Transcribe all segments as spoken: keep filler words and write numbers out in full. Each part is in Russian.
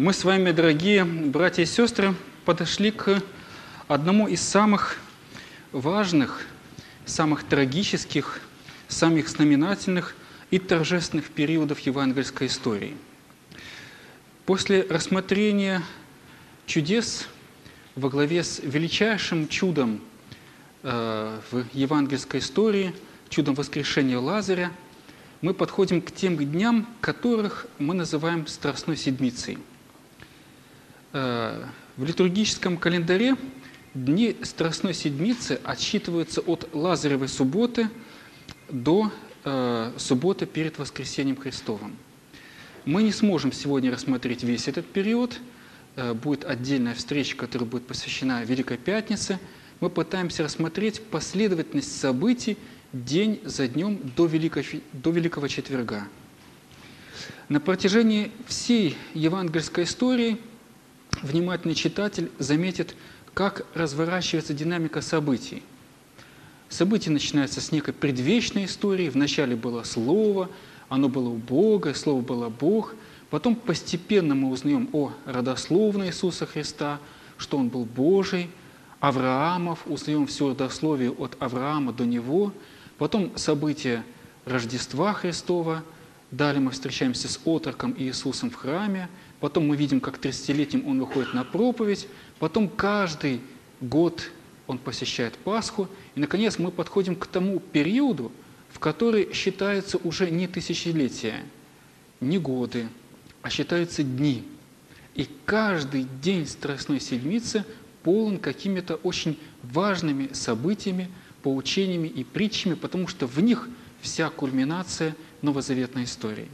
Мы с вами, дорогие братья и сестры, подошли к одному из самых важных, самых трагических, самых знаменательных и торжественных периодов евангельской истории. После рассмотрения чудес во главе с величайшим чудом э, в евангельской истории, чудом воскрешения Лазаря, мы подходим к тем дням, которых мы называем Страстной Седмицей. Э, в литургическом календаре дни Страстной Седмицы отсчитываются от Лазаревой субботы до э, субботы перед воскресением Христовым. Мы не сможем сегодня рассмотреть весь этот период. Э, будет отдельная встреча, которая будет посвящена Великой Пятнице. Мы пытаемся рассмотреть последовательность событий день за днем до, Великого, до Великого Четверга. На протяжении всей евангельской истории внимательный читатель заметит, как разворачивается динамика событий. События начинаются с некой предвечной истории. Вначале было Слово, оно было у Бога, Слово было Бог. Потом постепенно мы узнаем о родословной Иисуса Христа, что Он был Божий, Авраамов, узнаем все родословие от Авраама до Него. Потом события Рождества Христова. Далее мы встречаемся с отроком Иисусом в храме. Потом мы видим, как тридцатилетним Он выходит на проповедь. Потом каждый год Он посещает Пасху. И, наконец, мы подходим к тому периоду, в который считаются уже не тысячелетия, не годы, а считаются дни. И каждый день Страстной Седмицы полон какими-то очень важными событиями, поучениями и притчами, потому что в них вся кульминация новозаветной истории.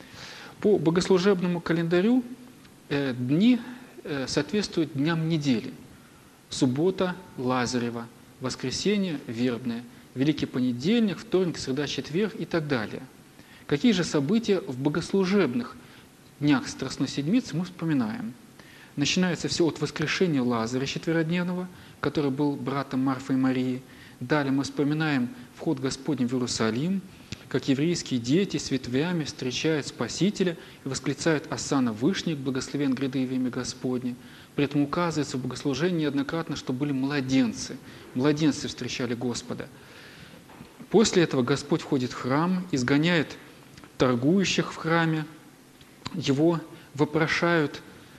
По богослужебному календарю э, дни э, соответствуют дням недели. Суббота – Лазарева, воскресенье – Вербное, Великий понедельник, вторник, среда, четверг и так далее. Какие же события в богослужебных днях Страстной Седмицы мы вспоминаем? Начинается все от воскрешения Лазаря четверодневного, который был братом Марфы и Марии. Далее мы вспоминаем вход Господень в Иерусалим, как еврейские дети с ветвями встречают Спасителя и восклицают «Осанна Вышних, благословен гряды во имя Господне». При этом указывается в богослужении неоднократно, что были младенцы. Младенцы встречали Господа. После этого Господь входит в храм, изгоняет торгующих в храме, его вопрошают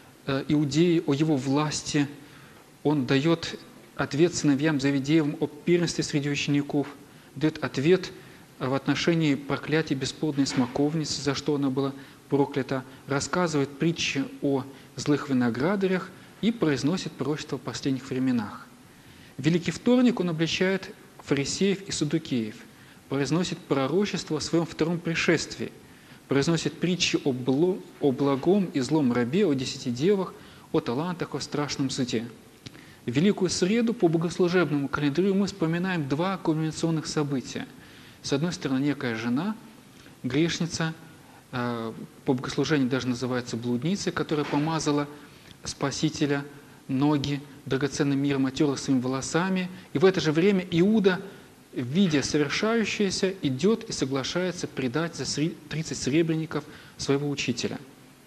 иудеи о его власти, он дает ответ сыновьям Завидеевым о первенстве среди учеников, дает ответ в отношении проклятия бесплодной смоковницы, за что она была проклята, рассказывает притчи о злых виноградарях и произносит пророчество в последних временах. В Великий вторник он обличает фарисеев и саддукеев, произносит пророчество о своем втором пришествии, произносит притчи о, бло, о благом и злом рабе, о десяти девах, о талантах, о страшном суде. В Великую среду по богослужебному календарю мы вспоминаем два кульминационных события. С одной стороны, некая жена, грешница, по богослужению даже называется блудницей, которая помазала Спасителя ноги драгоценным миром, отерла своими волосами. И в это же время Иуда, видя совершающееся, идет и соглашается предать за тридцать сребреников своего учителя.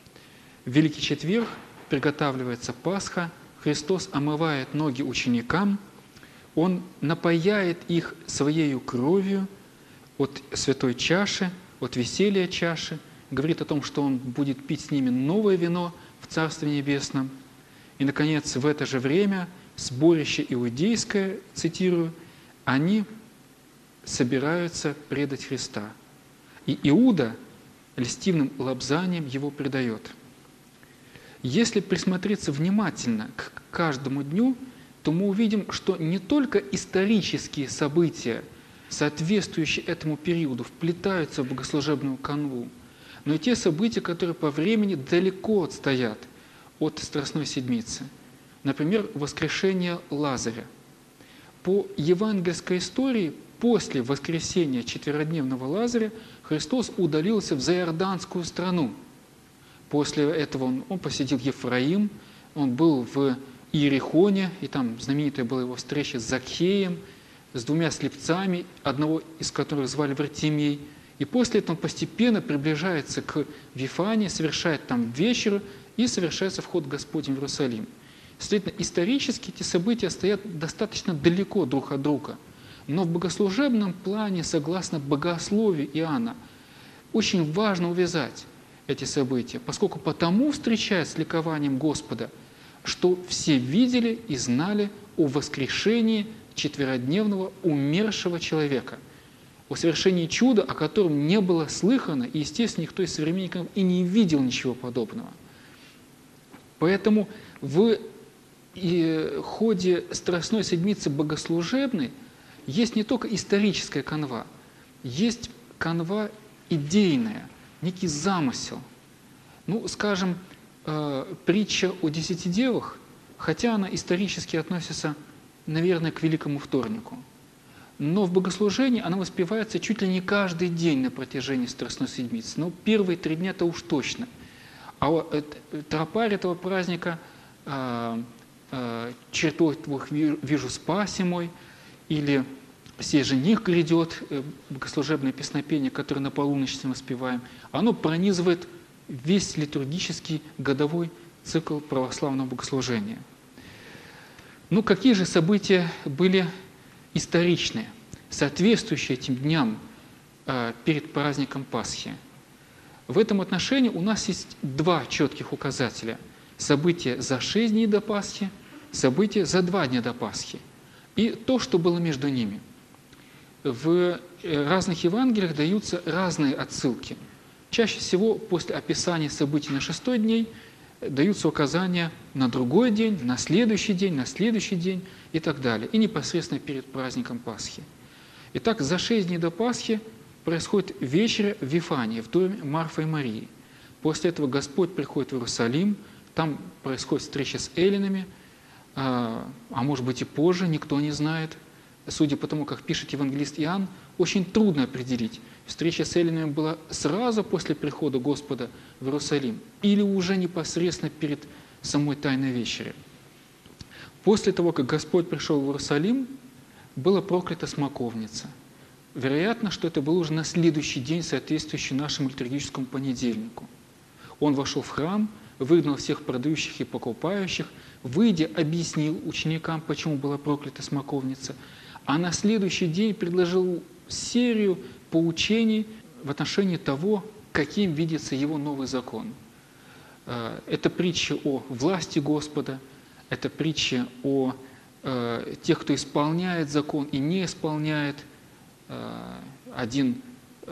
В Великий четверг приготавливается Пасха, Христос омывает ноги ученикам, Он напояет их Своею кровью от святой чаши, от веселья чаши, говорит о том, что Он будет пить с ними новое вино в Царстве Небесном. И, наконец, в это же время сборище иудейское, цитирую, они собираются предать Христа. И Иуда льстивным лобзанием Его предает. Если присмотреться внимательно к каждому дню, то мы увидим, что не только исторические события, соответствующие этому периоду, вплетаются в богослужебную канву, но и те события, которые по времени далеко отстоят от Страстной Седмицы. Например, воскрешение Лазаря. По евангельской истории, после воскресения четверодневного Лазаря Христос удалился в Заиорданскую страну. После этого он, он посетил Ефраим, он был в Иерихоне, и там знаменитая была его встреча с Закхеем, с двумя слепцами, одного из которых звали Вартимей. И после этого он постепенно приближается к Вифании, совершает там вечеру и совершается вход Господень в Иерусалим. Следовательно, исторически эти события стоят достаточно далеко друг от друга. Но в богослужебном плане, согласно богословию Иоанна, очень важно увязать эти события, поскольку потому встречают с ликованием Господа, что все видели и знали о воскрешении четверодневного умершего человека, о совершении чуда, о котором не было слыхано, и, естественно, никто из современников и не видел ничего подобного. Поэтому в ходе Страстной Седмицы Богослужебной есть не только историческая канва, есть канва идейная, некий замысел. Ну, скажем, э, притча о десяти девах, хотя она исторически относится, наверное, к Великому Вторнику, но в богослужении она воспевается чуть ли не каждый день на протяжении Страстной Седмицы. Но первые три дня-то уж точно. А тропарь этого праздника э, э, «Чертой твоих вижу спаси мой», или «Сей жених грядет», богослужебное песнопение, которое на полуночь мы воспеваем, оно пронизывает весь литургический годовой цикл православного богослужения. Ну, какие же события были историчные, соответствующие этим дням э, перед праздником Пасхи? В этом отношении у нас есть два четких указателя. События за шесть дней до Пасхи, события за два дня до Пасхи. И то, что было между ними. В разных Евангелиях даются разные отсылки. Чаще всего после описания событий на шестой день даются указания на другой день, на следующий день, на следующий день и так далее. И непосредственно перед праздником Пасхи. Итак, за шесть дней до Пасхи происходит вечеря в Вифании, в доме Марфы и Марии. После этого Господь приходит в Иерусалим, там происходит встреча с эллинами, а может быть и позже, никто не знает. Судя по тому, как пишет евангелист Иоанн, очень трудно определить, встреча с эллинами была сразу после прихода Господа в Иерусалим или уже непосредственно перед самой Тайной вечерей. После того, как Господь пришел в Иерусалим, была проклята смоковница. Вероятно, что это было уже на следующий день, соответствующий нашему литургическому понедельнику. Он вошел в храм, выгнал всех продающих и покупающих, выйдя, объяснил ученикам, почему была проклята смоковница, а на следующий день предложил серию поучений в отношении того, каким видится его новый закон. Это притча о власти Господа, это притча о тех, кто исполняет закон и не исполняет. Один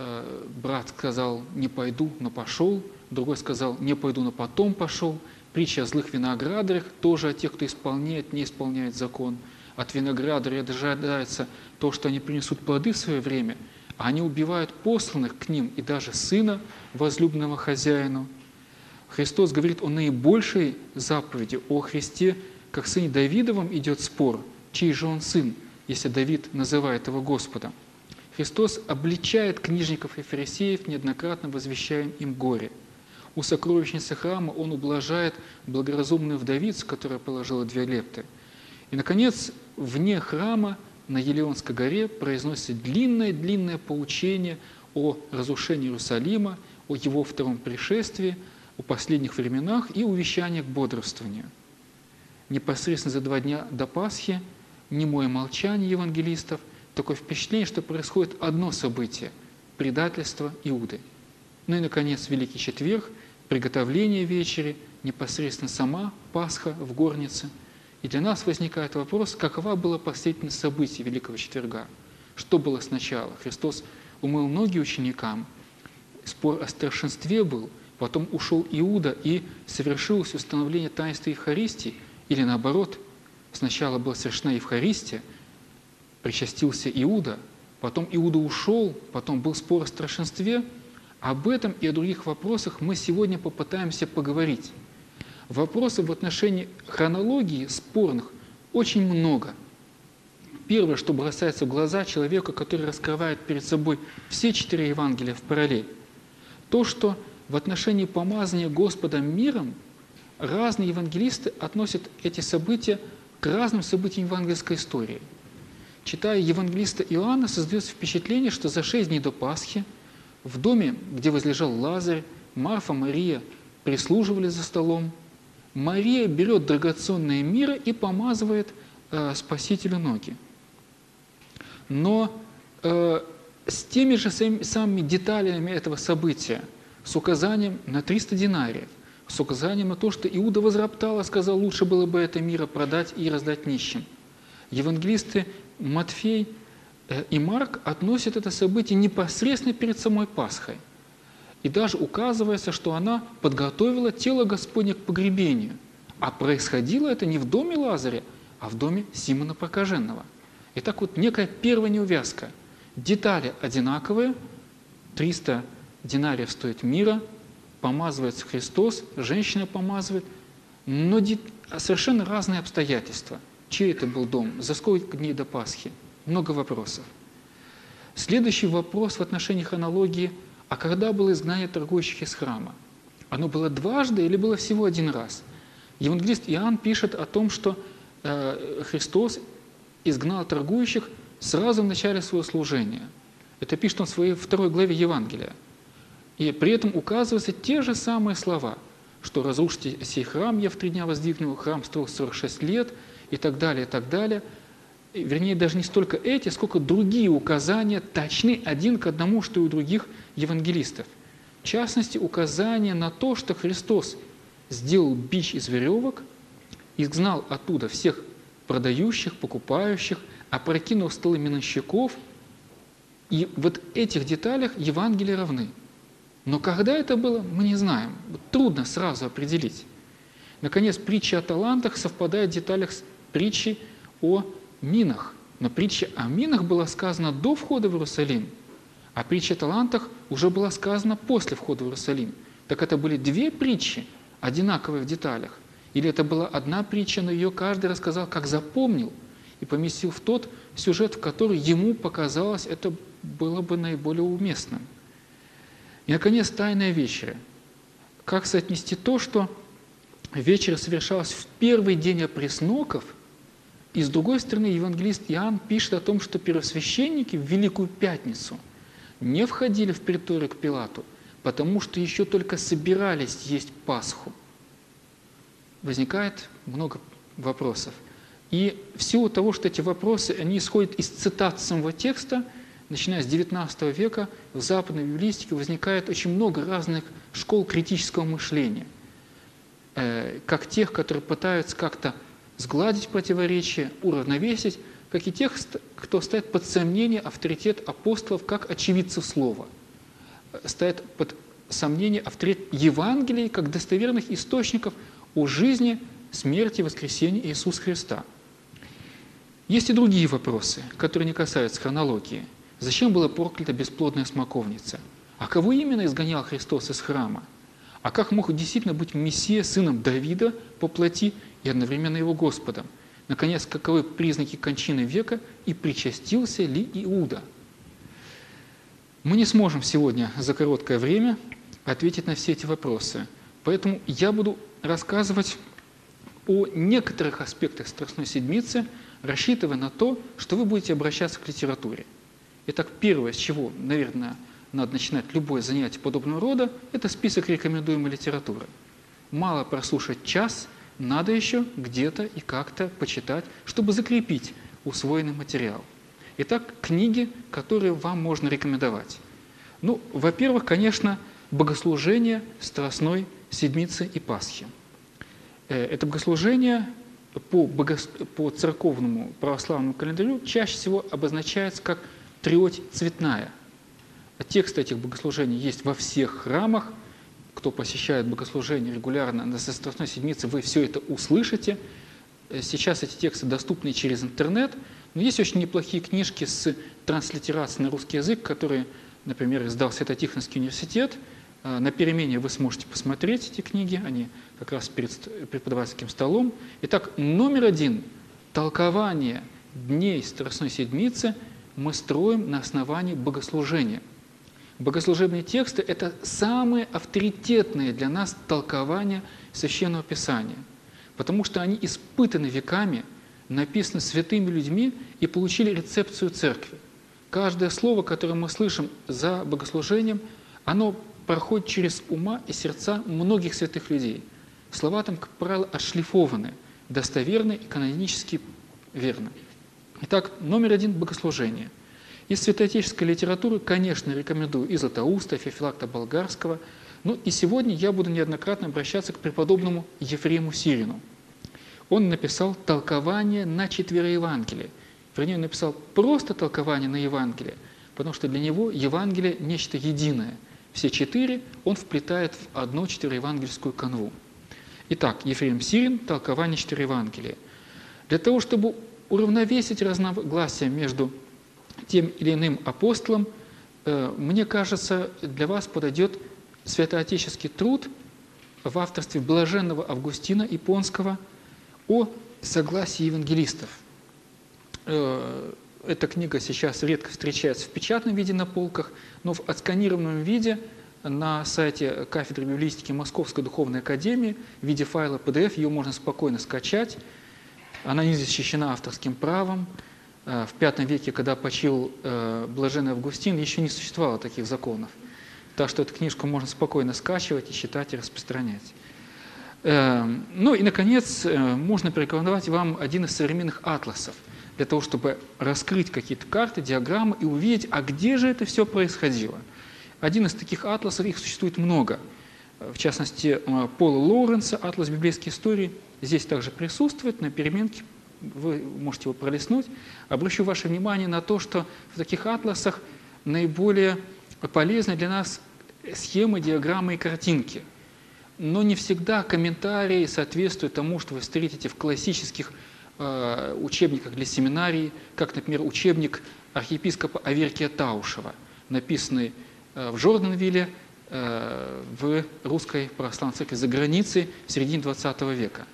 брат сказал: «Не пойду, но пошел», другой сказал: «Не пойду, но потом пошел». Притча о злых виноградарях, тоже о тех, кто исполняет, не исполняет закон. От виноградаря ожидается то, что они принесут плоды в свое время, а они убивают посланных к ним и даже сына возлюбленного хозяину. Христос говорит о наибольшей заповеди, о Христе, как сыне Давидовом идет спор, чей же он сын, если Давид называет его Господом. Христос обличает книжников и фарисеев, неоднократно возвещая им горе. У сокровищницы храма он ублажает благоразумную вдовицу, которая положила две лепты. И, наконец, вне храма на Елеонской горе произносится длинное-длинное поучение о разрушении Иерусалима, о его втором пришествии, о последних временах и увещание к бодрствованию. Непосредственно за два дня до Пасхи немое молчание евангелистов, такое впечатление, что происходит одно событие – предательство Иуды. Ну и, наконец, Великий Четверг, приготовление вечери, непосредственно сама Пасха в горнице. И для нас возникает вопрос, какова была последовательность событий Великого Четверга? Что было сначала? Христос умыл ноги ученикам, спор о старшинстве был, потом ушел Иуда и совершилось установление таинства Евхаристии, или наоборот, сначала была совершена Евхаристия, причастился Иуда, потом Иуда ушел, потом был спор о старшинстве. Об этом и о других вопросах мы сегодня попытаемся поговорить. Вопросов в отношении хронологии спорных очень много. Первое, что бросается в глаза человеку, который раскрывает перед собой все четыре Евангелия в параллель, то, что в отношении помазания Господом миром разные евангелисты относят эти события к разным событиям евангельской истории. Читая евангелиста Иоанна, создается впечатление, что за шесть дней до Пасхи в доме, где возлежал Лазарь, Марфа, Мария прислуживали за столом. Мария берет драгоценные мирры и помазывает э, Спасителю ноги. Но э, с теми же самыми деталями этого события, с указанием на триста динариев, с указанием на то, что Иуда возроптал и сказал, лучше было бы это мира продать и раздать нищим. Евангелисты Матфей и Марк относят это событие непосредственно перед самой Пасхой. И даже указывается, что она подготовила тело Господне к погребению. А происходило это не в доме Лазаря, а в доме Симона Прокаженного. Итак, вот некая первая неувязка. Детали одинаковые, триста динариев стоит мира, помазывается Христос, женщина помазывает, но совершенно разные обстоятельства. Чей это был дом? За сколько дней до Пасхи? Много вопросов. Следующий вопрос в отношении хронологии. А когда было изгнание торгующих из храма? Оно было дважды или было всего один раз? Евангелист Иоанн пишет о том, что э, Христос изгнал торгующих сразу в начале своего служения. Это пишет он в своей второй главе Евангелия. И при этом указываются те же самые слова, что «разрушите сей храм, я в три дня воздвигну, храм строил сорок шесть лет», и так далее, и так далее. И, вернее, даже не столько эти, сколько другие указания точны один к одному, что и у других евангелистов. В частности, указание на то, что Христос сделал бич из веревок, изгнал оттуда всех продающих, покупающих, опрокинул столы миновщиков. И вот этих деталях Евангелия равны. Но когда это было, мы не знаем. Трудно сразу определить. Наконец, притча о талантах совпадает в деталях с притчей о минах. Но притча о минах была сказана до входа в Иерусалим, а притча о талантах уже была сказана после входа в Иерусалим. Так это были две притчи, одинаковые в деталях. Или это была одна притча, но ее каждый рассказал, как запомнил, и поместил в тот сюжет, в который ему показалось, это было бы наиболее уместным. И, наконец, тайная вечеря. Как соотнести то, что вечеря совершалась в первый день опресноков, и, с другой стороны, евангелист Иоанн пишет о том, что первосвященники в Великую Пятницу не входили в приторию к Пилату, потому что еще только собирались есть Пасху. Возникает много вопросов. И в силу того, что эти вопросы, они исходят из цитат самого текста, начиная с девятнадцатого века, в западной библистике возникает очень много разных школ критического мышления, как тех, которые пытаются как-то сгладить противоречия, уравновесить, как и тех, кто ставит под сомнение авторитет апостолов как очевидцев слова, ставит под сомнение авторитет Евангелия как достоверных источников о жизни, смерти и воскресении Иисуса Христа. Есть и другие вопросы, которые не касаются хронологии. Зачем была проклята бесплодная смоковница? А кого именно изгонял Христос из храма? А как мог действительно быть Мессия сыном Давида по плоти и одновременно его Господом? Наконец, каковы признаки кончины века и причастился ли Иуда? Мы не сможем сегодня за короткое время ответить на все эти вопросы. Поэтому я буду рассказывать о некоторых аспектах Страстной Седмицы, рассчитывая на то, что вы будете обращаться к литературе. Итак, первое, с чего, наверное, надо начинать любое занятие подобного рода, это список рекомендуемой литературы. Мало прослушать час, надо еще где-то и как-то почитать, чтобы закрепить усвоенный материал. Итак, книги, которые вам можно рекомендовать. Ну, во-первых, конечно, богослужение Страстной Седмицы и Пасхи. Это богослужение по, бого... по церковному православному календарю чаще всего обозначается как триоть цветная. Текст этих богослужений есть во всех храмах. Кто посещает богослужение регулярно на Страстной Седмице, вы все это услышите. Сейчас эти тексты доступны через интернет, но есть очень неплохие книжки с транслитерацией на русский язык, которые, например, издал Свято-Тихонский университет. На перемене вы сможете посмотреть эти книги, они как раз перед преподавательским столом. Итак, номер один – толкование дней Страстной Седмицы мы строим на основании богослужения. Богослужебные тексты – это самые авторитетные для нас толкования Священного Писания, потому что они испытаны веками, написаны святыми людьми и получили рецепцию церкви. Каждое слово, которое мы слышим за богослужением, оно проходит через ума и сердца многих святых людей. Слова там, как правило, отшлифованы, достоверны и канонически верны. Итак, номер один – богослужение. Из святоотеческой литературы, конечно, рекомендую и Златоуста, и Феофилакта Болгарского. Ну и сегодня я буду неоднократно обращаться к преподобному Ефрему Сирину. Он написал толкование на четвероевангелие. Вернее, он написал просто толкование на Евангелие, потому что для него Евангелие – нечто единое. Все четыре он вплетает в одну четвероевангельскую канву. Итак, Ефрем Сирин, толкование четвероевангелия. Для того, чтобы уравновесить разногласия между тем или иным апостолом, мне кажется, для вас подойдет святоотеческий труд в авторстве блаженного Августина Ипонского о согласии евангелистов. Эта книга сейчас редко встречается в печатном виде на полках, но в отсканированном виде на сайте кафедры библистики Московской духовной академии в виде файла пи ди эф ее можно спокойно скачать. Она не защищена авторским правом. В пятом веке, когда почил блаженный Августин, еще не существовало таких законов. Так что эту книжку можно спокойно скачивать и читать, и распространять. Ну и, наконец, можно порекомендовать вам один из современных атласов, для того, чтобы раскрыть какие-то карты, диаграммы и увидеть, а где же это все происходило. Один из таких атласов, их существует много. В частности, Пола Лоуренса «Атлас библейской истории» здесь также присутствует, на переменке вы можете его пролистнуть. Обращу ваше внимание на то, что в таких атласах наиболее полезны для нас схемы, диаграммы и картинки. Но не всегда комментарии соответствуют тому, что вы встретите в классических э, учебниках для семинарии, как, например, учебник архиепископа Аверкия Таушева, написанный э, в Жорданвилле э, в Русской Православной Церкви за границей в середине двадцатого века.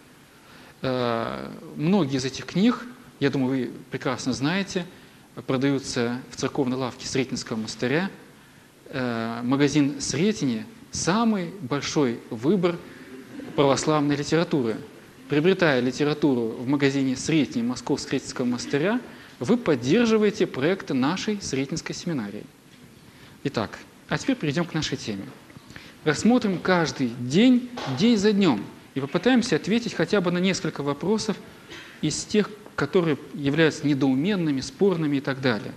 Э, многие из этих книг, я думаю, вы прекрасно знаете, продаются в церковной лавке Сретенского монастыря. Э, магазин Сретения – самый большой выбор православной литературы. Приобретая литературу в магазине Сретения Московского Сретенского монастыря, вы поддерживаете проекты нашей Сретенской семинарии. Итак, а теперь перейдем к нашей теме. Рассмотрим каждый день, день за днем, и попытаемся ответить хотя бы на несколько вопросов из тех, которые являются недоуменными, спорными и так далее.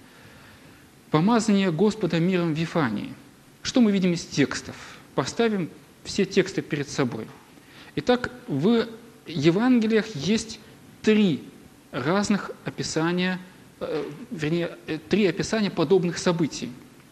Помазание Господа миром в Вифании. Что мы видим из текстов? Поставим все тексты перед собой. Итак, в Евангелиях есть три разных описания, э, вернее, три описания подобных событий.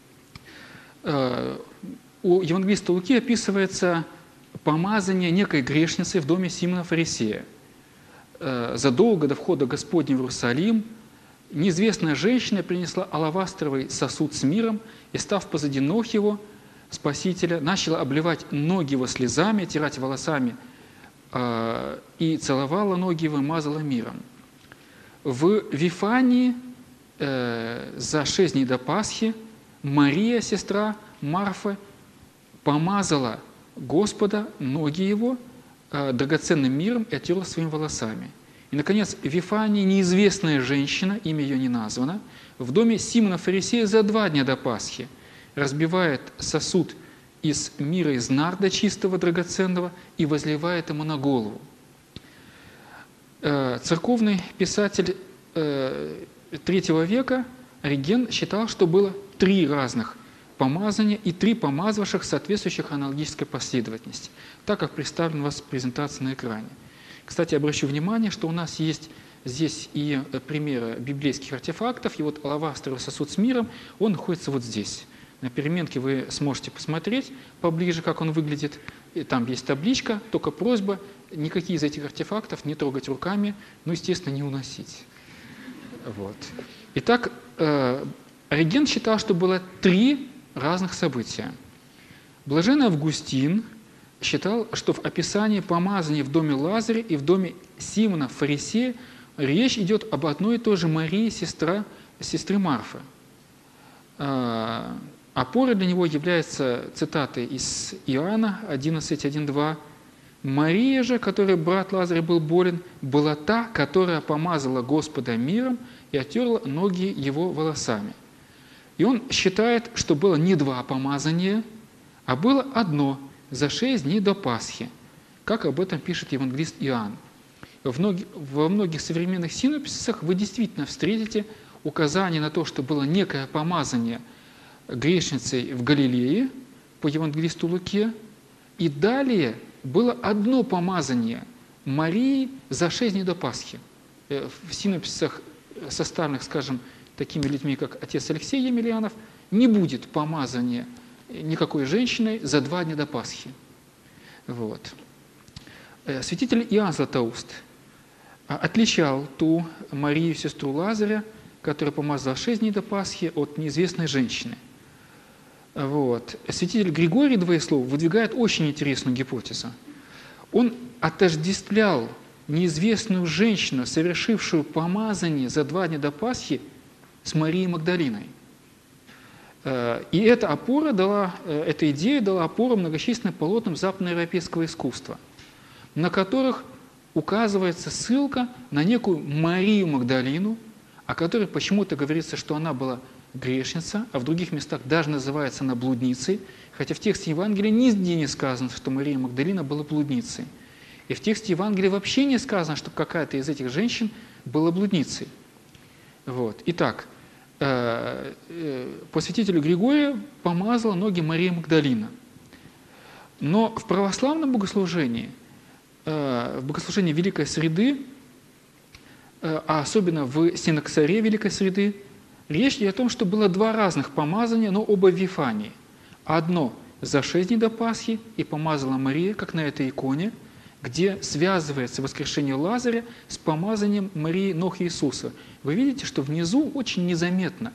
Э, у евангелиста Луки описывается помазание некой грешницы в доме Симона Фарисея. Э, задолго до входа Господня в Иерусалим неизвестная женщина принесла алавастровый сосуд с миром и, став позади ног его, Спасителя, начала обливать ноги его слезами, тирать волосами э, и целовала ноги его и мазала миром. В Вифании э, за шесть дней до Пасхи Мария, сестра Марфы, помазала Господа, ноги его, э, драгоценным миром и оттерла своими волосами. И, наконец, в Вифании неизвестная женщина, имя ее не названо, в доме Симона Фарисея за два дня до Пасхи разбивает сосуд из мира из нарда чистого, драгоценного и возливает ему на голову. Церковный писатель третьего века Ориген считал, что было три разных помазания и три помазавших, соответствующих аналогической последовательности, так как представлен у вас презентация на экране. Кстати, обращу внимание, что у нас есть здесь и примеры библейских артефактов, и вот алавастровый сосуд с миром, он находится вот здесь. На переменке вы сможете посмотреть поближе, как он выглядит. И там есть табличка, только просьба никакие из этих артефактов не трогать руками, ну, естественно, не уносить. Вот. Итак, Ориген считал, что было три разных события. Блаженный Августин считал, что в описании помазания в доме Лазаря и в доме Симона Фарисея речь идет об одной и той же Марии, сестра, сестры Марфы. Опорой для него является цитаты из Иоанна одиннадцать, один-два. «Мария же, которой брат Лазарь был болен, была та, которая помазала Господа миром и оттерла ноги его волосами». И он считает, что было не два помазания, а было одно за шесть дней до Пасхи, как об этом пишет евангелист Иоанн. Во многих современных синопсисах вы действительно встретите указание на то, что было некое помазание грешницей в Галилее по евангелисту Луке, и далее было одно помазание Марии за шесть дней до Пасхи. В синопсисах, составленных, скажем, такими людьми, как отец Алексей Емельянов, не будет помазания никакой женщиной за два дня до Пасхи. Вот. Святитель Иоанн Златоуст отличал ту Марию, сестру Лазаря, которая помазала шесть дней до Пасхи, от неизвестной женщины. Вот. Святитель Григорий Двоеслов выдвигает очень интересную гипотезу. Он отождествлял неизвестную женщину, совершившую помазание за два дня до Пасхи, с Марией Магдалиной. И эта опора дала, эта идея дала опору многочисленным полотнам западноевропейского искусства, на которых указывается ссылка на некую Марию Магдалину, о которой почему-то говорится, что она была грешница, а в других местах даже называется она блудницей, хотя в тексте Евангелия нигде не сказано, что Мария Магдалина была блудницей. И в тексте Евангелия вообще не сказано, что какая-то из этих женщин была блудницей. Вот. Итак, по святителю Григорию помазала ноги Мария Магдалина. Но в православном богослужении, в богослужении Великой Среды, а особенно в синоксаре Великой Среды, речь идет о том, что было два разных помазания, но оба в Вифании. Одно за шесть дней до Пасхи, и помазала Мария, как на этой иконе, где связывается воскрешение Лазаря с помазанием Марии ног Иисуса. Вы видите, что внизу очень незаметно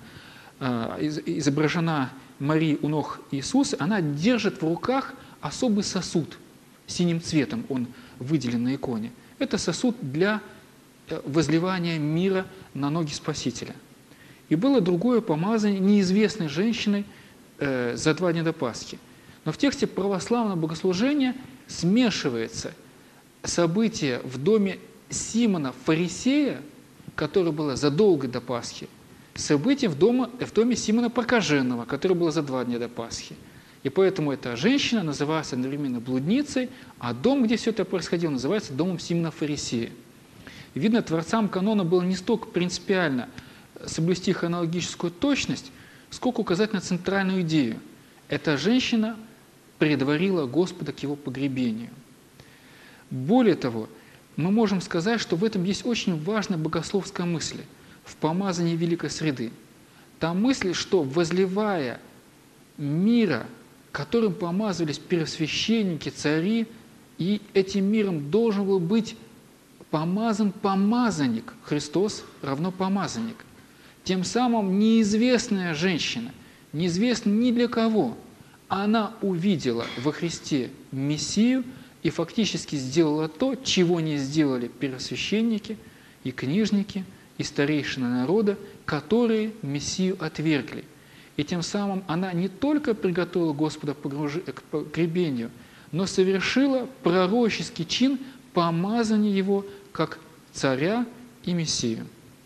изображена Мария у ног Иисуса, она держит в руках особый сосуд, синим цветом он выделен на иконе. Это сосуд для возливания мира на ноги Спасителя. И было другое помазание неизвестной женщиной э, за два дня до Пасхи. Но в тексте православного богослужения смешивается событие в доме Симона Фарисея, которое было задолго до Пасхи, с событием в, дома, в доме Симона Прокаженного, которое было за два дня до Пасхи. И поэтому эта женщина называется одновременно блудницей, а дом, где все это происходило, называется домом Симона Фарисея. И видно, творцам канона было не столько принципиально соблюсти хронологическую точность, сколько указать на центральную идею. Эта женщина предварила Господа к его погребению. Более того, мы можем сказать, что в этом есть очень важная богословская мысль в помазании Великой Среды. Та мысль, что возливая мира, которым помазывались первосвященники, цари, и этим миром должен был быть помазан помазанник. Христос равно помазанник. Тем самым неизвестная женщина, неизвестна ни для кого, она увидела во Христе Мессию и фактически сделала то, чего не сделали первосвященники и книжники, и старейшины народа, которые Мессию отвергли. И тем самым она не только приготовила Господа к погребению, но совершила пророческий чин помазания Его как царя и Мессию.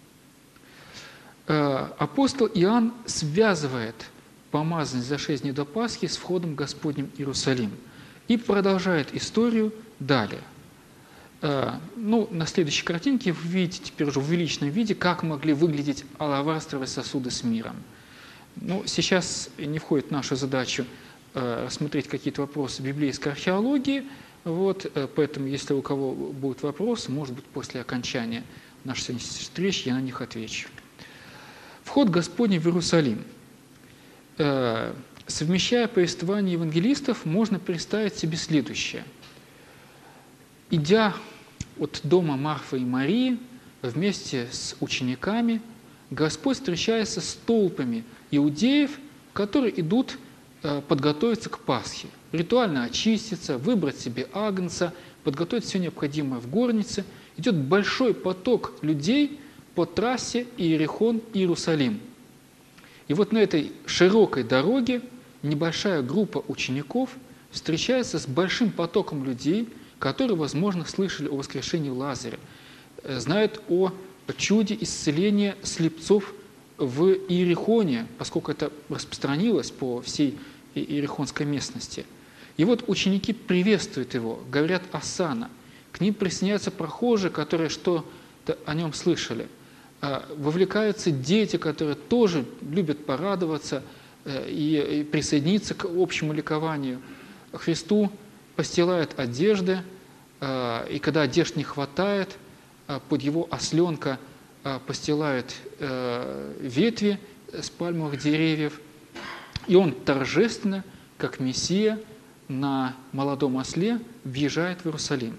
Апостол Иоанн связывает помазание за шесть дней до Пасхи с входом Господним в Иерусалим и продолжает историю далее. Ну, на следующей картинке вы видите теперь уже в увеличенном виде, как могли выглядеть алавастровые сосуды с миром. Ну, сейчас не входит в нашу задачу рассмотреть какие-то вопросы библейской археологии, вот, поэтому, если у кого будут вопросы, может быть, после окончания нашей сегодняшней встречи я на них отвечу. Вход Господний в Иерусалим. Совмещая повествование евангелистов, можно представить себе следующее. Идя от дома Марфы и Марии вместе с учениками, Господь встречается с толпами иудеев, которые идут подготовиться к Пасхе, ритуально очиститься, выбрать себе агнца, подготовить все необходимое в горнице. Идет большой поток людей по трассе Иерихон-Иерусалим. И вот на этой широкой дороге небольшая группа учеников встречается с большим потоком людей, которые, возможно, слышали о воскрешении Лазаря, знают о чуде исцеления слепцов в Иерихоне, поскольку это распространилось по всей иерихонской местности. И вот ученики приветствуют его, говорят «Осанна». К ним присоединяются прохожие, которые что-то о нем слышали. Вовлекаются дети, которые тоже любят порадоваться и присоединиться к общему ликованию. Христу постилают одежды, и когда одежд не хватает, под его осленка постилают ветви с пальмовых деревьев, и он торжественно, как Мессия, на молодом осле въезжает в Иерусалим.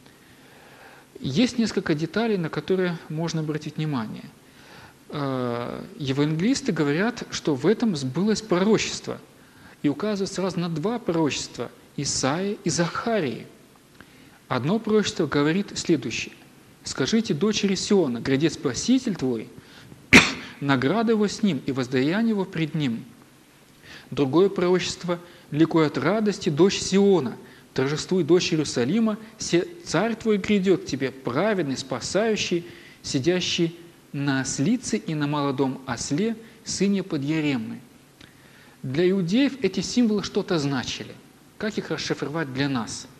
Есть несколько деталей, на которые можно обратить внимание. Евангелисты говорят, что в этом сбылось пророчество, и указывают сразу на два пророчества – Исаии и Захарии. Одно пророчество говорит следующее: «Скажите дочери Сиона, грядет Спаситель твой, награда его с ним и воздаяние его пред ним». Другое пророчество: «Ликуй от радости, дочь Сиона, торжествуй, дочь Иерусалима, се царь твой грядет к тебе, праведный, спасающий, сидящий на ослице и на молодом осле, сыне подъеремный». Для иудеев эти символы что-то значили. Как их расшифровать для нас?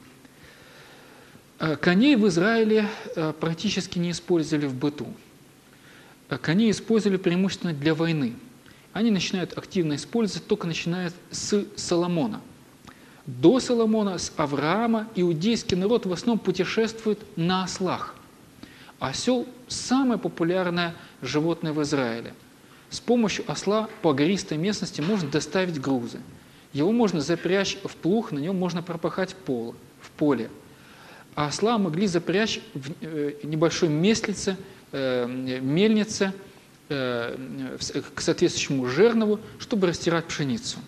Коней в Израиле практически не использовали в быту. Коней использовали преимущественно для войны. Они начинают активно использовать только начиная с Соломона. До Соломона, с Авраама, иудейский народ в основном путешествует на ослах. Осел – самое популярное животное в Израиле. С помощью осла по гористой местности можно доставить грузы. Его можно запрячь в плуг, на нем можно пропахать пол, в поле. А осла могли запрячь в небольшой местлице, мельнице, к соответствующему жернову, чтобы растирать пшеницу.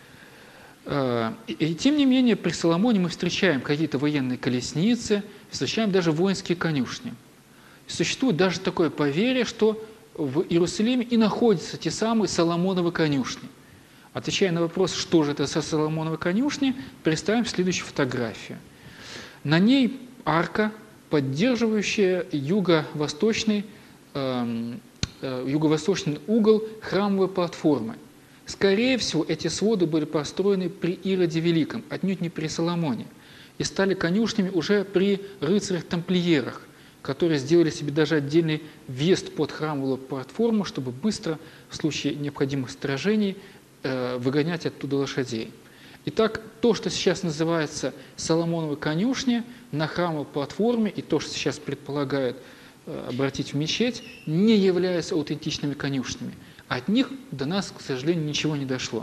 И тем не менее, при Соломоне мы встречаем какие-то военные колесницы, встречаем даже воинские конюшни. Существует даже такое поверье, что в Иерусалиме и находятся те самые Соломоновы конюшни. Отвечая на вопрос, что же это за Соломоновы конюшни, представим следующую фотографию. На ней арка, поддерживающая юго-восточный, э, э, юго-восточный угол храмовой платформы. Скорее всего, эти своды были построены при Ироде Великом, отнюдь не при Соломоне, и стали конюшнями уже при рыцарях-тамплиерах, которые сделали себе даже отдельный въезд под храмовую платформу, чтобы быстро, в случае необходимых сражений, э, выгонять оттуда лошадей. Итак, то, что сейчас называется Соломоновой конюшней на храмовой платформе, и то, что сейчас предполагают э, обратить в мечеть, не являются аутентичными конюшнями. От них до нас, к сожалению, ничего не дошло.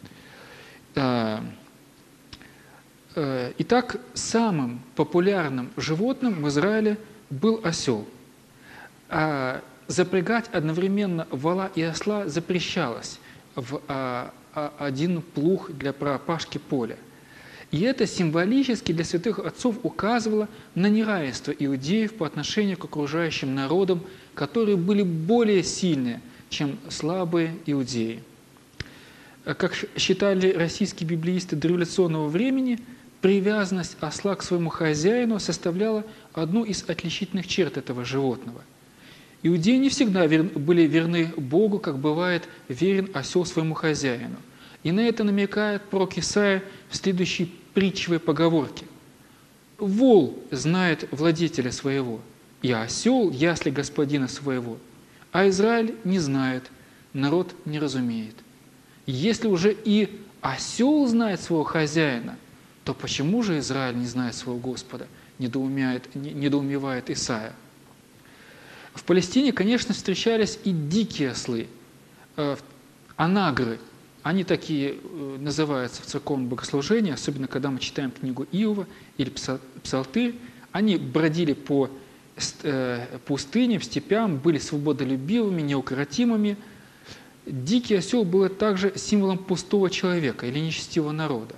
Итак, самым популярным животным в Израиле был осел. А запрягать одновременно вола и осла запрещалось в один плуг для пропашки поля. И это символически для святых отцов указывало на неравенство иудеев по отношению к окружающим народам, которые были более сильные, чем слабые иудеи. Как считали российские библеисты дореволюционного времени, привязанность осла к своему хозяину составляла одну из отличительных черт этого животного. Иудеи не всегда были верны Богу, как бывает верен осел своему хозяину. И на это намекает пророк Исаия в следующей притчевой поговорке. «Вол знает владетеля своего, и осел ясли господина своего, а Израиль не знает, народ не разумеет». Если уже и осел знает своего хозяина, то почему же Израиль не знает своего Господа, недоумевает, недоумевает Исаия. В Палестине, конечно, встречались и дикие ослы, анагры. Они такие называются в церковном богослужении, особенно когда мы читаем книгу Иова или Псалтырь. Они бродили по пустыням, степям, были свободолюбивыми, неукротимыми. Дикий осел был также символом пустого человека или нечестивого народа.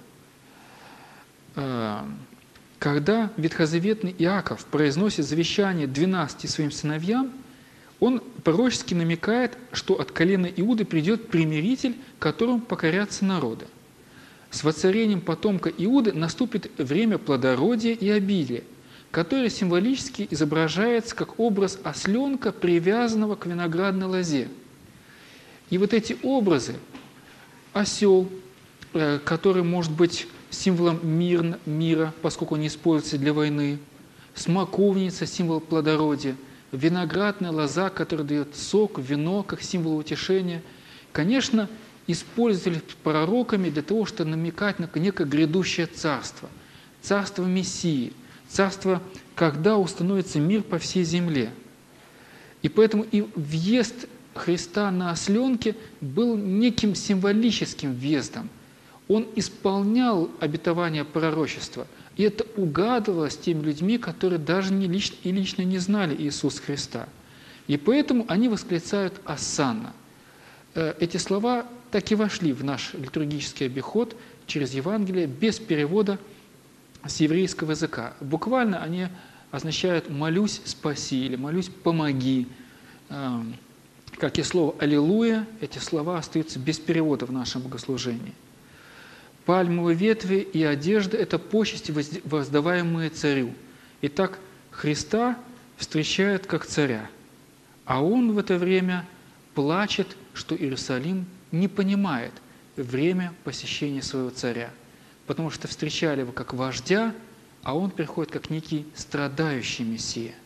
Когда ветхозаветный Иаков произносит завещание двенадцати своим сыновьям, он пророчески намекает, что от колена Иуды придет примиритель, которому покорятся народы. С воцарением потомка Иуды наступит время плодородия и обилия, которое символически изображается как образ осленка, привязанного к виноградной лозе. И вот эти образы – осел, который может быть символом мир, мира, поскольку не используется для войны, смоковница – символ плодородия, виноградная лоза, которая дает сок, вино, как символ утешения. Конечно, использовали пророками для того, чтобы намекать на некое грядущее царство, царство Мессии, царство, когда установится мир по всей земле. И поэтому и въезд Христа на осленке был неким символическим въездом. Он исполнял обетование пророчества. И это угадывалось теми людьми, которые даже не лично, и лично не знали Иисуса Христа. И поэтому они восклицают «Осанна». Эти слова так и вошли в наш литургический обиход через Евангелие без перевода с еврейского языка. Буквально они означают «молюсь, спаси» или «молюсь, помоги». Как и слово «аллилуйя», эти слова остаются без перевода в нашем богослужении. Пальмовые ветви и одежда – это почести, воздаваемые царю. Итак, Христа встречают как царя, а он в это время плачет, что Иерусалим не понимает время посещения своего царя, потому что встречали его как вождя, а он приходит как некий страдающий Мессия.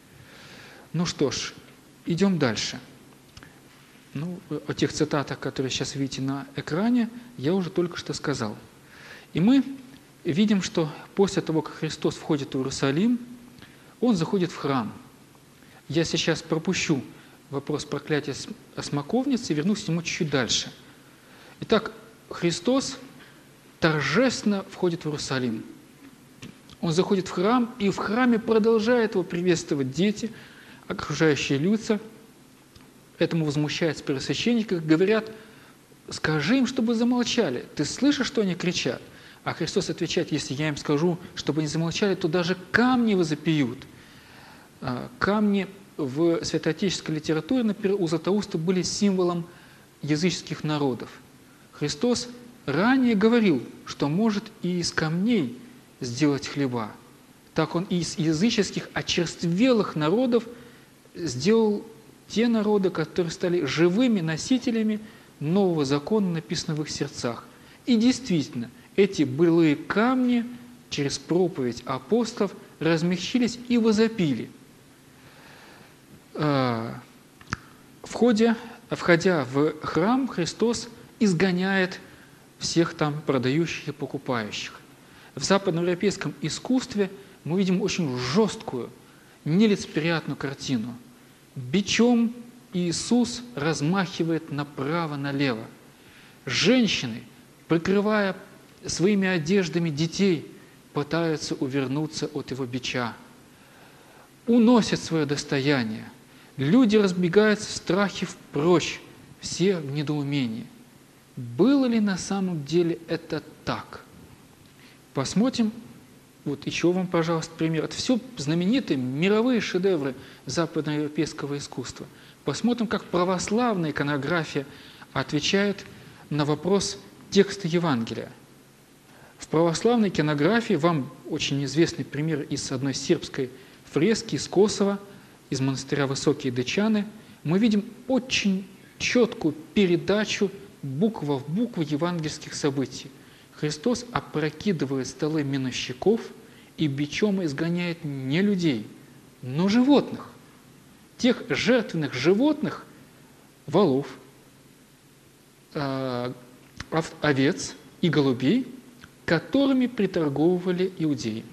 Ну что ж, идем дальше. Ну, о тех цитатах, которые сейчас видите на экране, я уже только что сказал. И мы видим, что после того, как Христос входит в Иерусалим, Он заходит в храм. Я сейчас пропущу вопрос проклятия смоковницы и вернусь к нему чуть-чуть дальше. Итак, Христос торжественно входит в Иерусалим. Он заходит в храм, и в храме продолжают его приветствовать дети, окружающие лица. Этому возмущаются первосвященники, говорят: скажи им, чтобы замолчали. Ты слышишь, что они кричат? А Христос отвечает: если я им скажу, чтобы они замолчали, то даже камни возопьют. Камни в святоотеческой литературе, например, у Златоуста были символом языческих народов. Христос ранее говорил, что может и из камней сделать хлеба. Так Он и из языческих очерствелых народов сделал те народы, которые стали живыми носителями нового закона, написанного в их сердцах. И действительно, эти былые камни через проповедь апостолов размягчились и возопили. В ходе, входя в храм, Христос изгоняет всех там продающих и покупающих. В западноевропейском искусстве мы видим очень жесткую, нелицеприятную картину. Бичом Иисус размахивает направо-налево. Женщины, прикрывая своими одеждами детей, пытаются увернуться от его бича. Уносят свое достояние. Люди разбегаются в страхе впрочь, все в недоумении. Было ли на самом деле это так? Посмотрим. Вот еще вам, пожалуйста, пример. Это все знаменитые мировые шедевры западноевропейского искусства. Посмотрим, как православная иконография отвечает на вопрос текста Евангелия. В православной иконографии вам очень известный пример из одной сербской фрески из Косово, из монастыря Высокие Дычаны. Мы видим очень четкую передачу буква в букву евангельских событий. Христос опрокидывает столы миновщиков и бичом изгоняет не людей, но животных. Тех жертвенных животных, волов, овец и голубей, которыми приторговывали иудеи.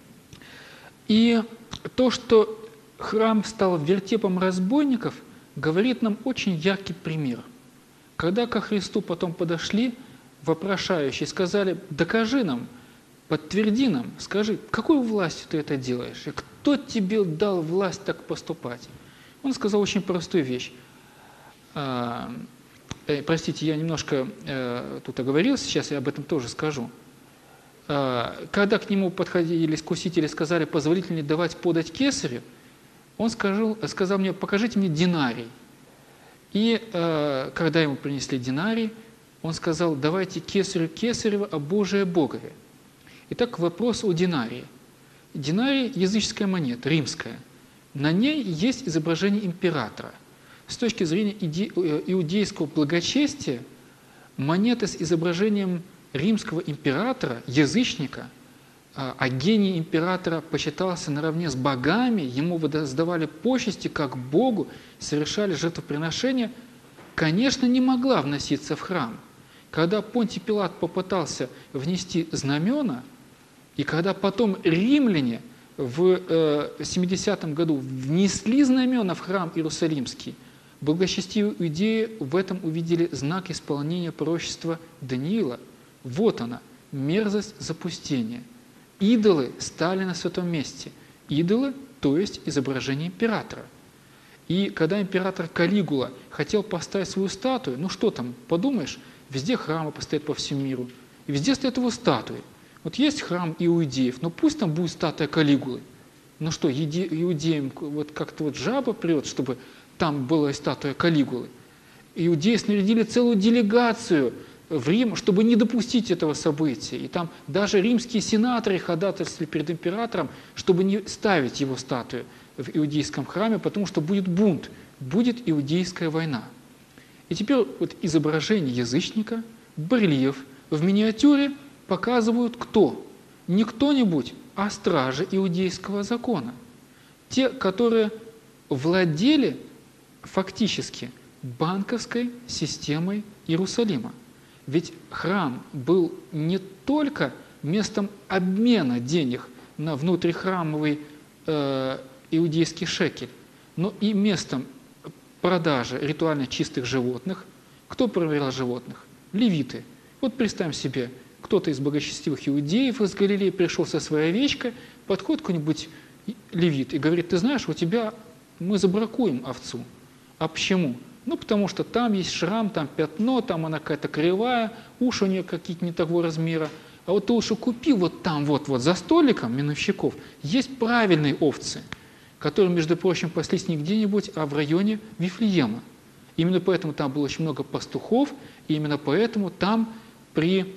И то, что храм стал вертепом разбойников, говорит нам очень яркий пример. Когда ко Христу потом подошли вопрошающие, сказали: докажи нам, подтверди нам, скажи, какой властью ты это делаешь, и кто тебе дал власть так поступать? Он сказал очень простую вещь. А, э, простите, я немножко э, тут оговорился, сейчас я об этом тоже скажу. А, когда к нему подходили искусители, сказали: позволительно ли давать подать кесарю, он сказал, сказал мне: покажите мне динарий. И э, когда ему принесли динарий, он сказал: давайте кесарю кесарево, а Божие Богове. Итак, вопрос о динарии. Динарий – языческая монета, римская. На ней есть изображение императора. С точки зрения иудейского благочестия, монета с изображением римского императора, язычника, а гений императора почитался наравне с богами, ему воздавали почести как Богу, совершали жертвоприношения, конечно, не могла вноситься в храм. Когда Понтий Пилат попытался внести знамена, и когда потом римляне в семидесятом году внесли знамена в храм Иерусалимский, благочестивые иудеи в этом увидели знак исполнения пророчества Даниила. Вот она, мерзость запустения. Идолы стали на святом месте. Идолы, то есть изображение императора. И когда император Калигула хотел поставить свою статую, ну что там, подумаешь, везде храмы постоят по всему миру, и везде стоят его статуи. Вот есть храм иудеев, но пусть там будет статуя Калигулы. Ну что, иудеям вот как-то вот жаба прет, чтобы там была статуя Калигулы. Иудеи снарядили целую делегацию в Рим, чтобы не допустить этого события. И там даже римские сенаторы ходатайствовали перед императором, чтобы не ставить его статую в иудейском храме, потому что будет бунт, будет иудейская война. И теперь вот изображение язычника, барельеф в миниатюре показывают кто? Не кто-нибудь, а стражи иудейского закона. Те, которые владели фактически банковской системой Иерусалима. Ведь храм был не только местом обмена денег на внутрихрамовый э, иудейский шекель, но и местом продажи ритуально чистых животных. Кто проверял животных? Левиты. Вот представим себе, кто-то из благочестивых иудеев из Галилеи пришел со своей овечкой, подходит какой-нибудь левит и говорит: ты знаешь, у тебя мы забракуем овцу. А почему? Ну, потому что там есть шрам, там пятно, там она какая-то кривая, уши у нее какие-то не того размера. А вот ты лучше купи вот там, вот, вот за столиком миновщиков, есть правильные овцы, которые, между прочим, паслись не где-нибудь, а в районе Вифлеема. Именно поэтому там было очень много пастухов, и именно поэтому там при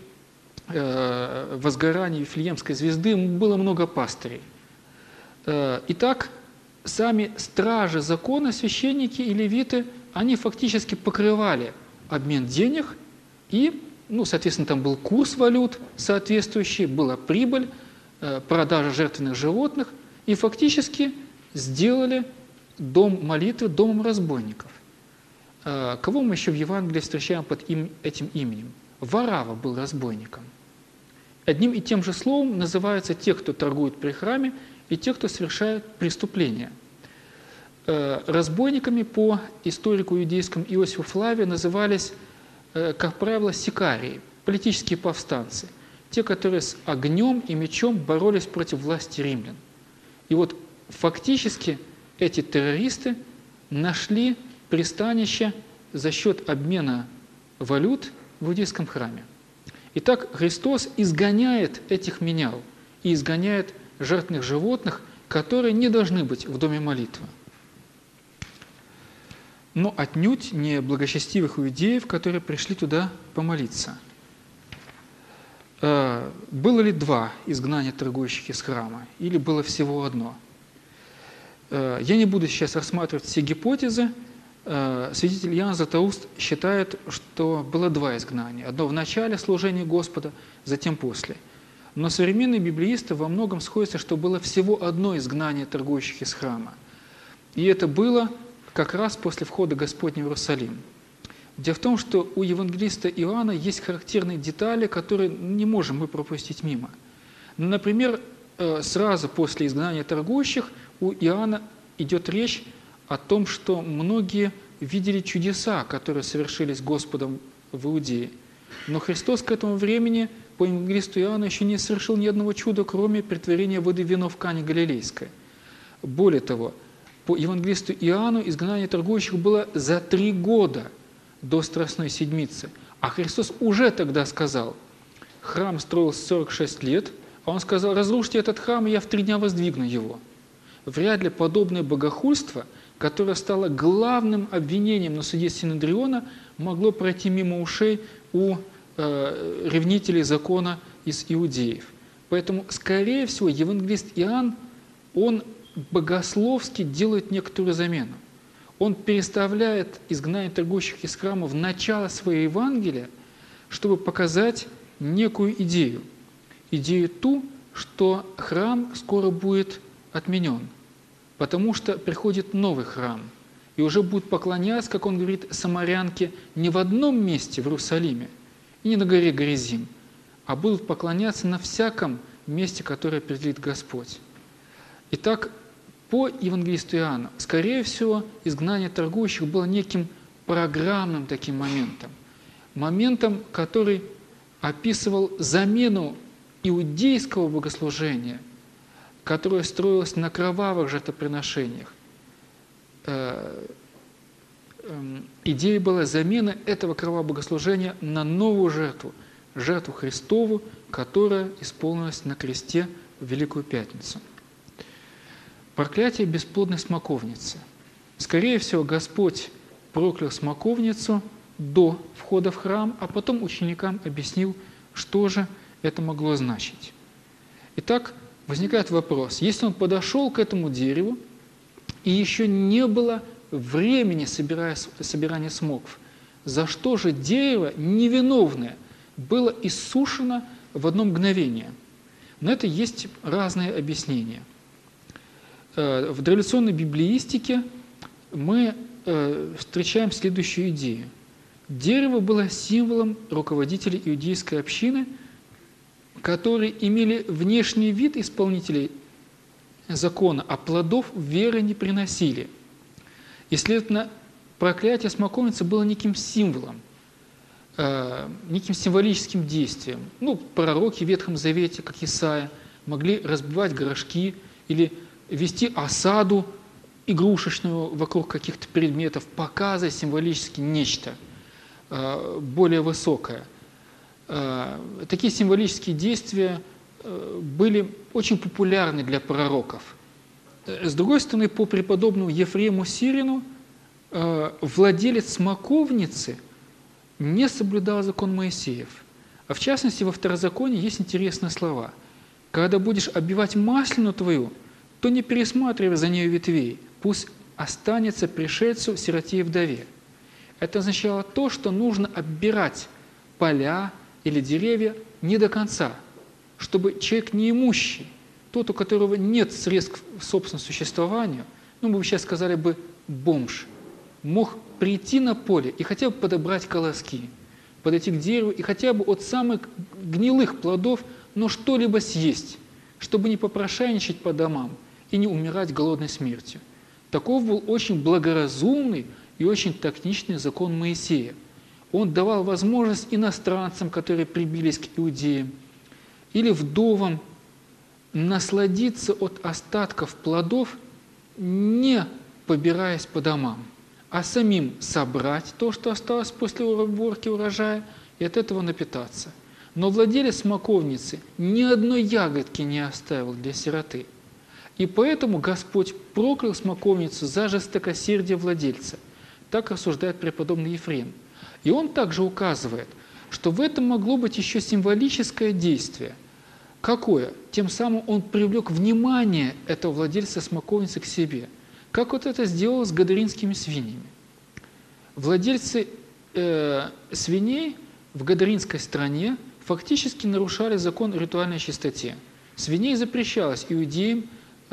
э, возгорании Вифлеемской звезды было много пастырей. Э, итак, сами стражи закона, священники и левиты, они фактически покрывали обмен денег, и, ну, соответственно, там был курс валют соответствующий, была прибыль, э, продажа жертвенных животных, и фактически сделали дом молитвы домом разбойников. Э, кого мы еще в Евангелии встречаем под им, этим именем? Варава был разбойником. Одним и тем же словом называются те, кто торгует при храме, и те, кто совершает преступления. Разбойниками по историку иудейскому Иосифу Флавию назывались, как правило, сикарии, политические повстанцы, те, которые с огнем и мечом боролись против власти римлян. И вот фактически эти террористы нашли пристанище за счет обмена валют в иудейском храме. Итак, Христос изгоняет этих менял и изгоняет жертвенных животных, которые не должны быть в доме молитвы. Но отнюдь не благочестивых иудеев, которые пришли туда помолиться. Было ли два изгнания торгующих из храма, или было всего одно? Я не буду сейчас рассматривать все гипотезы. Святитель Иоанн Златоуст считает, что было два изгнания. Одно в начале служения Господа, затем после. Но современные библеисты во многом сходятся, что было всего одно изгнание торгующих из храма. И это было как раз после входа Господня в Иерусалим. Дело в том, что у евангелиста Иоанна есть характерные детали, которые не можем мы пропустить мимо. Например, сразу после изгнания торгующих у Иоанна идет речь о том, что многие видели чудеса, которые совершились Господом в Иудее. Но Христос к этому времени по евангелисту Иоанну еще не совершил ни одного чуда, кроме претворения воды в вино в Кане Галилейской. Более того, по евангелисту Иоанну изгнание торгующих было за три года до Страстной Седмицы. А Христос уже тогда сказал: храм строился сорок шесть лет, а Он сказал: разрушьте этот храм, и я в три дня воздвигну его. Вряд ли подобное богохульство, которое стало главным обвинением на суде Синедриона, могло пройти мимо ушей у э, ревнителей закона из иудеев. Поэтому, скорее всего, евангелист Иоанн, он богословски делает некоторую замену. Он переставляет изгнание торгующих из храма в начало своего Евангелия, чтобы показать некую идею. Идею ту, что храм скоро будет отменен, потому что приходит новый храм, и уже будут поклоняться, как он говорит, самарянке не в одном месте в Иерусалиме и не на горе Горизим, а будут поклоняться на всяком месте, которое определит Господь. Итак, по евангелисту Иоанну, скорее всего, изгнание торгующих было неким программным таким моментом, моментом, который описывал замену иудейского богослужения, которое строилось на кровавых жертвоприношениях. Идея была замена этого кровавого богослужения на новую жертву, жертву Христову, которая исполнилась на кресте в Великую Пятницу. Проклятие бесплодной смоковницы. Скорее всего, Господь проклял смоковницу до входа в храм, а потом ученикам объяснил, что же это могло значить. Итак, возникает вопрос, если он подошел к этому дереву, и еще не было времени собирания смоков, за что же дерево невиновное было иссушено в одно мгновение? На это есть разные объяснения. В дореволюционной библеистике мы встречаем следующую идею. Дерево было символом руководителей иудейской общины, которые имели внешний вид исполнителей закона, а плодов веры не приносили. И, следовательно, проклятие смоковницы было неким символом, э, неким символическим действием. Ну, пророки в Ветхом Завете, как Исаия, могли разбивать горшки или вести осаду игрушечную вокруг каких-то предметов, показывая символически нечто э, более высокое. Э, такие символические действия э, были очень популярны для пророков. С другой стороны, по преподобному Ефрему Сирину, э, владелец смоковницы не соблюдал закон Моисеев. А в частности, во Второзаконии есть интересные слова. «Когда будешь оббивать маслину твою, то не пересматривай за нею ветвей, пусть останется пришельцу, сироте и вдове». Это означало то, что нужно оббирать поля или деревья не до конца, чтобы человек неимущий, тот, у которого нет средств к собственному существованию, ну, мы бы сейчас сказали бы бомж, мог прийти на поле и хотя бы подобрать колоски, подойти к дереву и хотя бы от самых гнилых плодов, но что-либо съесть, чтобы не попрошайничать по домам и не умирать голодной смертью. Таков был очень благоразумный и очень тактичный закон Моисея. Он давал возможность иностранцам, которые прибились к иудеям, или вдовам насладиться от остатков плодов, не побираясь по домам, а самим собрать то, что осталось после уборки урожая, и от этого напитаться. Но владелец смоковницы ни одной ягодки не оставил для сироты. И поэтому Господь проклял смоковницу за жестокосердие владельца. Так рассуждает преподобный Ефрем. И он также указывает, что в этом могло быть еще символическое действие. Какое? Тем самым он привлек внимание этого владельца смоковницы к себе. Как вот это сделал с гадаринскими свиньями. Владельцы э, свиней в гадаринской стране фактически нарушали закон о ритуальной чистоте. Свиней запрещалось иудеям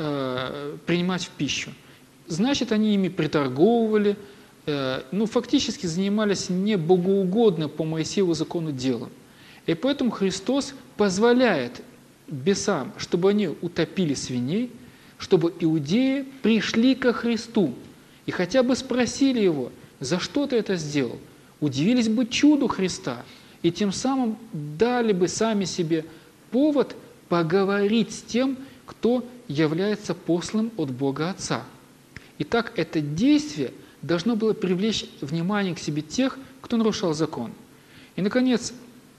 э, принимать в пищу. Значит, они ими приторговывали, э, ну, фактически занимались не богоугодным по Моисееву закону делом. И поэтому Христос позволяет бесам, чтобы они утопили свиней, чтобы иудеи пришли ко Христу и хотя бы спросили Его, за что ты это сделал, удивились бы чуду Христа и тем самым дали бы сами себе повод поговорить с тем, кто является посланным от Бога Отца. Итак, это действие должно было привлечь внимание к себе тех, кто нарушал закон. И, наконец,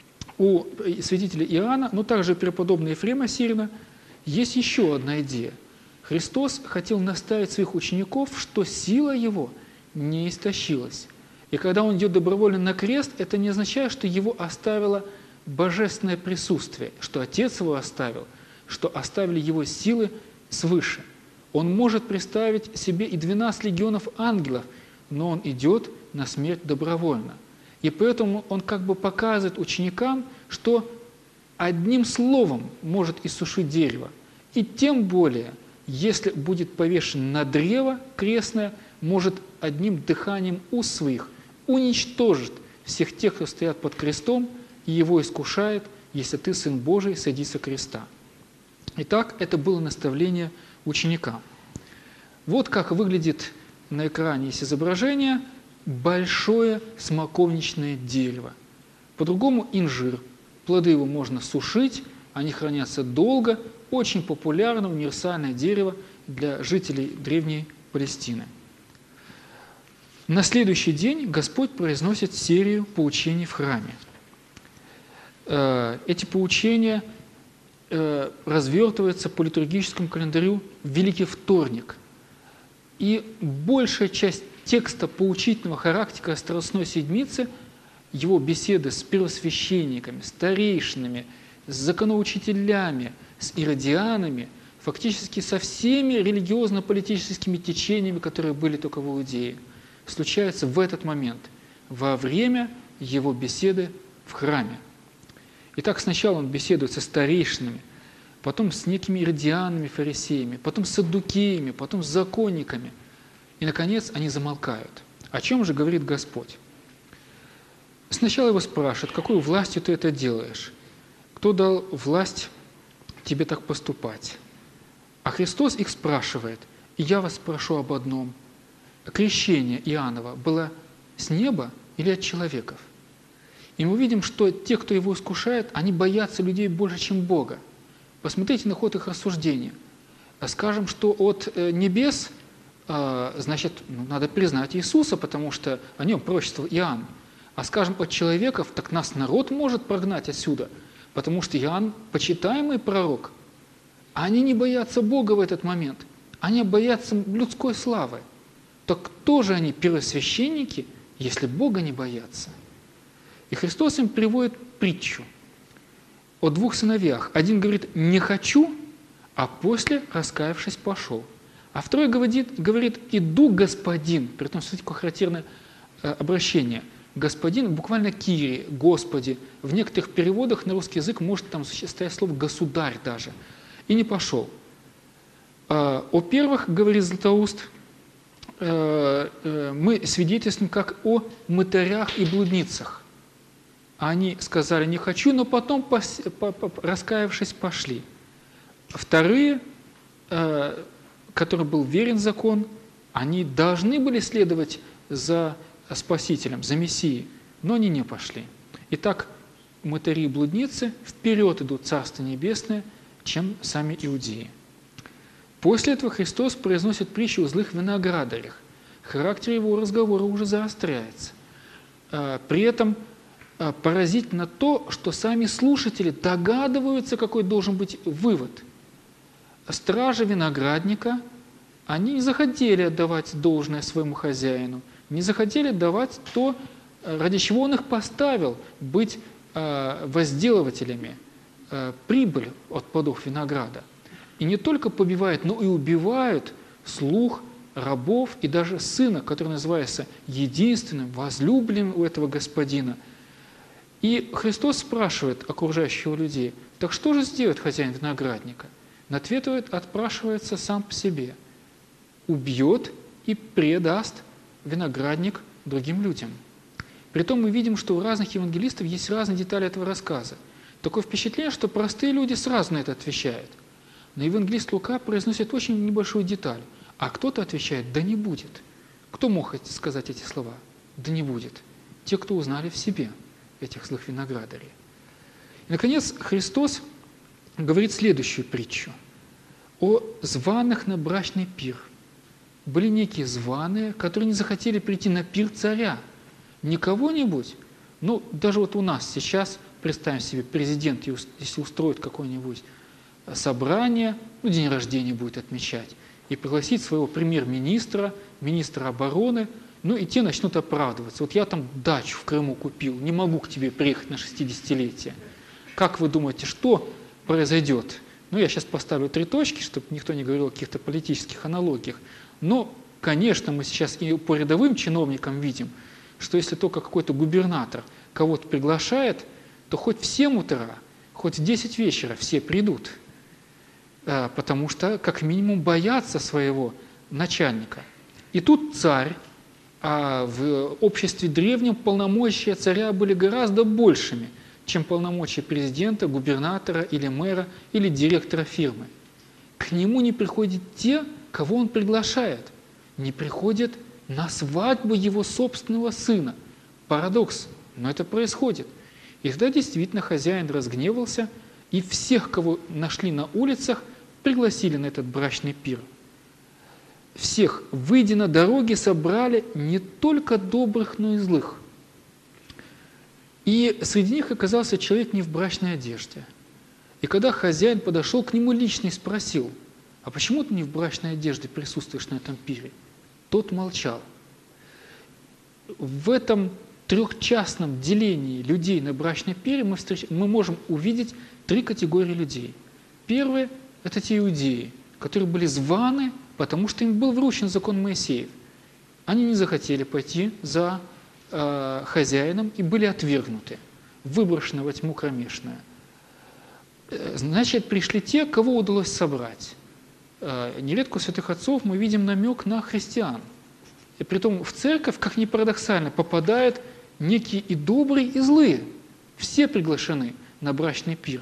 у святителя Иоанна, но также преподобного Ефрема Сирина, есть еще одна идея. Христос хотел наставить своих учеников, что сила Его не истощилась. И когда Он идет добровольно на крест, это не означает, что Его оставило божественное присутствие, что Отец Его оставил, что оставили Его силы свыше. Он может представить себе и двенадцать легионов ангелов, но Он идет на смерть добровольно. И поэтому он как бы показывает ученикам, что одним словом может иссушить дерево. И тем более, если будет повешен на древо крестное, может одним дыханием уст своих уничтожить всех тех, кто стоят под крестом, и его искушает: если ты Сын Божий, сойди со креста. Итак, это было наставление ученикам. Вот как выглядит на экране есть изображение: большое смоковничное дерево. По-другому инжир. Плоды его можно сушить, они хранятся долго. Очень популярное универсальное дерево для жителей древней Палестины. На следующий день Господь произносит серию поучений в храме. Эти поучения развертываются по литургическому календарю в Великий Вторник. И большая часть текста поучительного характера Страстной Седмицы, его беседы с первосвященниками, старейшинами, с законоучителями, с иродианами, фактически со всеми религиозно-политическими течениями, которые были только в Иудее, случается в этот момент, во время его беседы в храме. Итак, сначала он беседует со старейшинами, потом с некими иродианами, фарисеями, потом с саддукеями, потом с законниками. И, наконец, они замолкают. О чем же говорит Господь? Сначала его спрашивают: какой властью ты это делаешь? Кто дал власть тебе так поступать? А Христос их спрашивает: и я вас спрошу об одном. Крещение Иоаннова было с неба или от человеков? И мы видим, что те, кто его искушает, они боятся людей больше, чем Бога. Посмотрите на ход их рассуждения. Скажем, что от небес, значит, ну, надо признать Иисуса, потому что о нем пророчествовал Иоанн. А скажем, от человеков, так нас народ может прогнать отсюда, потому что Иоанн – почитаемый пророк. А они не боятся Бога в этот момент. Они боятся людской славы. Так кто же они, первосвященники, если Бога не боятся? И Христос им приводит притчу о двух сыновьях. Один говорит: «не хочу», а после, раскаявшись, пошел. А второй говорит, говорит «иду, господин». При этом, смотрите, какое характерное обращение. Господин, буквально «кири», «господи». В некоторых переводах на русский язык может там стоять слово «государь» даже. И не пошел. О первых, говорит Златоуст, мы свидетельствуем как о мытарях и блудницах. Они сказали: «не хочу», но потом, раскаявшись, пошли. Вторые, которым был верен закон, они должны были следовать за Спасителем, за Мессией, но они не пошли. Итак, мытари и блудницы вперед идут в Царство Небесное, чем сами иудеи. После этого Христос произносит притчу о злых виноградарях. Характер его разговора уже заостряется. При этом поразительно то, что сами слушатели догадываются, какой должен быть вывод. Стражи виноградника, они не захотели отдавать должное своему хозяину, не захотели давать то, ради чего он их поставил, быть возделывателями, прибыль от плодов винограда. И не только побивают, но и убивают слух, рабов и даже сына, который называется единственным, возлюбленным у этого господина. И Христос спрашивает окружающих людей: так что же сделает хозяин виноградника? На ответ отпрашивается сам по себе: убьет и предаст виноградник другим людям. Притом мы видим, что у разных евангелистов есть разные детали этого рассказа. Такое впечатление, что простые люди сразу на это отвечают. Но евангелист Лука произносит очень небольшую деталь. А кто-то отвечает: да не будет. Кто мог сказать эти слова? Да не будет. Те, кто узнали в себе этих злых виноградарей. И, наконец, Христос говорит следующую притчу о званых на брачный пир. Были некие званые, которые не захотели прийти на пир царя. Не кого-нибудь, ну, даже вот у нас сейчас, представим себе, президент, если устроит какое-нибудь собрание, ну, день рождения будет отмечать, и пригласить своего премьер-министра, министра обороны, ну, и те начнут оправдываться. Вот я там дачу в Крыму купил, не могу к тебе приехать на шестидесятилетие. Как вы думаете, что произойдет? Ну, я сейчас поставлю три точки, чтобы никто не говорил о каких-то политических аналогиях. Но, конечно, мы сейчас и по рядовым чиновникам видим, что если только какой-то губернатор кого-то приглашает, то хоть в семь утра, хоть в десять вечера все придут, потому что как минимум боятся своего начальника. И тут царь, а в обществе древнем полномочия царя были гораздо большими, чем полномочия президента, губернатора или мэра или директора фирмы. К нему не приходят те, кого он приглашает, не приходят на свадьбу его собственного сына. Парадокс, но это происходит. И тогда действительно хозяин разгневался, и всех, кого нашли на улицах, пригласили на этот брачный пир. Всех, выйдя на дороги, собрали не только добрых, но и злых. И среди них оказался человек не в брачной одежде. И когда хозяин подошел к нему лично и спросил: «А почему ты не в брачной одежде присутствуешь на этом пире?» Тот молчал. В этом трехчастном делении людей на брачной пире мы, встреч... мы можем увидеть три категории людей. Первые – это те иудеи, которые были званы, потому что им был вручен закон Моисеев. Они не захотели пойти за э, хозяином и были отвергнуты, выброшены во тьму кромешную. Значит, пришли те, кого удалось собрать. Э, нередко у святых отцов мы видим намек на христиан. И притом в церковь, как ни парадоксально, попадают некие и добрые, и злые. Все приглашены на брачный пир.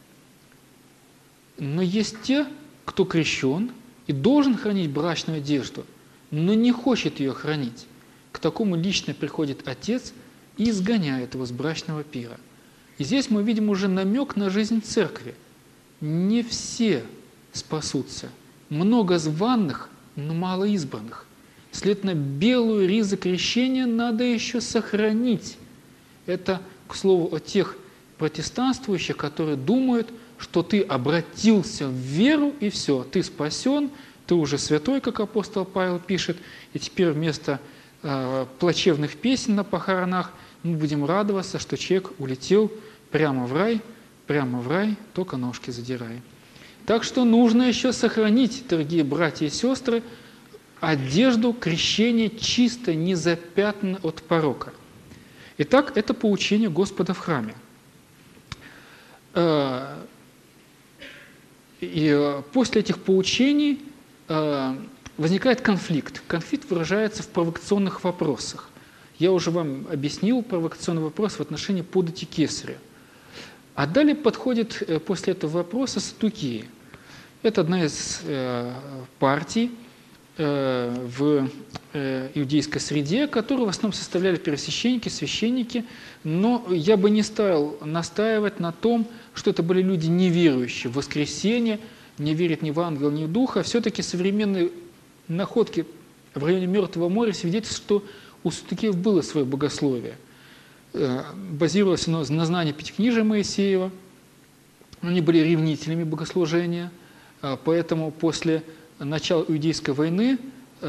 Но есть те, кто крещен и должен хранить брачную одежду, но не хочет ее хранить. К такому лично приходит отец и изгоняет его с брачного пира. И здесь мы видим уже намек на жизнь церкви. Не все спасутся. Много званых, но мало избранных. Следовательно, белую ризу крещения надо еще сохранить. Это, к слову, о тех протестанствующих, которые думают, что ты обратился в веру и все, ты спасен, ты уже святой, как апостол Павел пишет, и теперь вместо э, плачевных песен на похоронах мы будем радоваться, что человек улетел прямо в рай, прямо в рай, только ножки задирай. Так что нужно еще сохранить, дорогие братья и сестры, одежду крещения чисто, не запятнанно от порока. Итак, это поучение Господа в храме. И после этих поучений возникает конфликт. Конфликт выражается в провокационных вопросах. Я уже вам объяснил провокационный вопрос в отношении подати кесаря. А далее подходит после этого вопроса саддукеи. Это одна из партий в иудейской среде, которую в основном составляли первосвященники, священники, но я бы не стал настаивать на том, что это были люди неверующие в воскресенье, не верят ни в ангела, ни в духа. Все-таки современные находки в районе Мертвого моря свидетельствуют, что у саддукеев было свое богословие. Базировалось оно на знании Пятикнижия Моисеева. Они были ревнителями богослужения, поэтому после начала Иудейской войны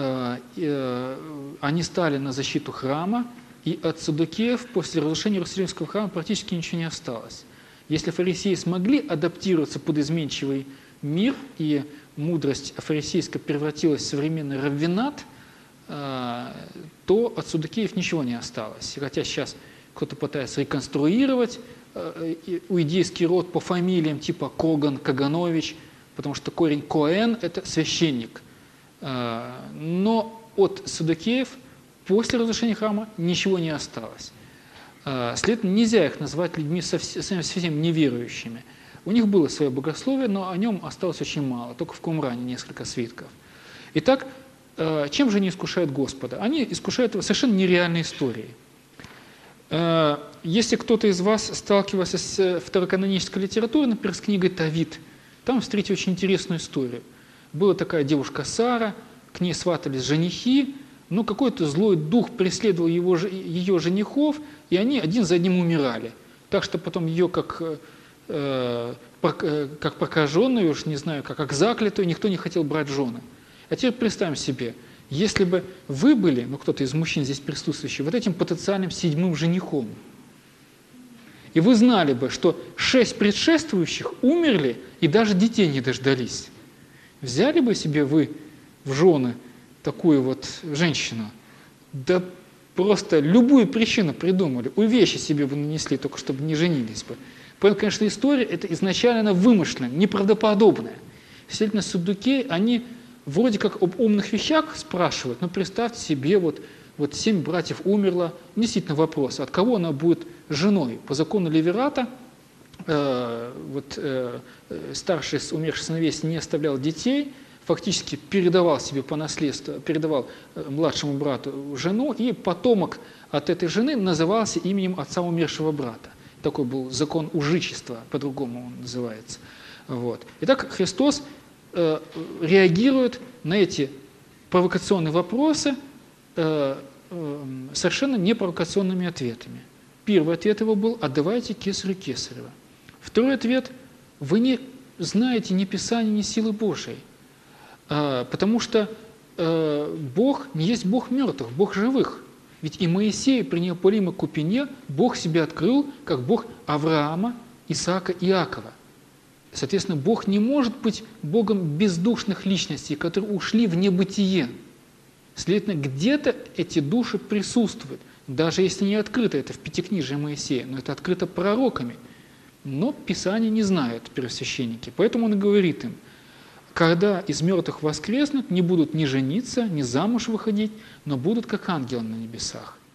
они стали на защиту храма, и от саддукеев после разрушения Иерусалимского храма практически ничего не осталось. Если фарисеи смогли адаптироваться под изменчивый мир, и мудрость фарисейская превратилась в современный раввинат, то от саддукеев ничего не осталось. Хотя сейчас кто-то пытается реконструировать иудейский род по фамилиям типа Коган, Каганович, потому что корень Коэн – это священник. Но от саддукеев после разрушения храма ничего не осталось. Следовательно, нельзя их назвать людьми совсем, совсем неверующими. У них было свое богословие, но о нем осталось очень мало, только в Кумране несколько свитков. Итак, чем же они искушают Господа? Они искушают его совершенно нереальной историей. Если кто-то из вас сталкивался с второканонической литературой, например, с книгой «Тавит», там встретите очень интересную историю. Была такая девушка Сара, к ней сватались женихи, но какой-то злой дух преследовал его, ее женихов, и они один за одним умирали. Так что потом ее как, э, как прокаженную, уж не знаю, как, как заклятую, никто не хотел брать жены. А теперь представим себе, если бы вы были, ну кто-то из мужчин здесь присутствующий, вот этим потенциальным седьмым женихом, и вы знали бы, что шесть предшествующих умерли и даже детей не дождались. Взяли бы себе вы в жены такую вот женщину? Да просто любую причину придумали, увечья себе бы нанесли, только чтобы не женились бы. Поэтому, конечно, история это изначально вымышленная, неправдоподобная. Следовательно, саддукеи, они вроде как об умных вещах спрашивают, но представьте себе, вот, вот семь братьев умерло, действительно вопрос, от кого она будет женой? По закону Левирата, э, вот, э, старший из умерших сыновей не оставлял детей, фактически передавал себе по наследству, передавал младшему брату жену, и потомок от этой жены назывался именем отца умершего брата. Такой был закон ужичества, по-другому он называется. Вот. Итак, Христос э, реагирует на эти провокационные вопросы э, э, совершенно непровокационными ответами. Первый ответ его был: «Отдавайте кесарю кесарева». Второй ответ: «Вы не знаете ни Писания, ни силы Божией». Потому что э, Бог не есть Бог мертвых, Бог живых. Ведь и Моисей при неопалимой купине Бог себя открыл как Бог Авраама, Исаака и Иакова. Соответственно, Бог не может быть Богом бездушных личностей, которые ушли в небытие. Следовательно, где-то эти души присутствуют, даже если не открыто это в Пятикнижии Моисея, но это открыто пророками. Но Писание не знают первосвященники, поэтому он и говорит им: когда из мертвых воскреснут, не будут ни жениться, ни замуж выходить, но будут как ангелы на небесах.